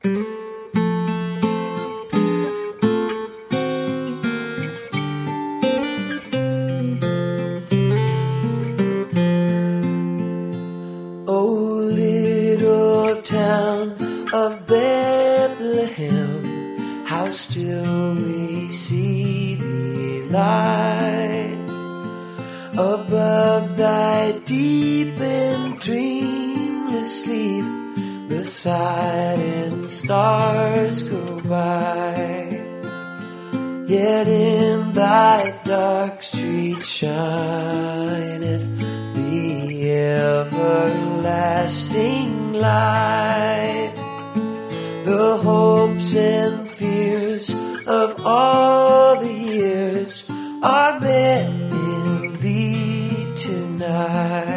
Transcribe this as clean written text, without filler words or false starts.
Oh, little town of Bethlehem, how still we see thee lie above thy deep and dreamless sleep. The silent stars go by, yet in thy dark street shineth the everlasting light. The hopes and fears of all the years are met in thee tonight.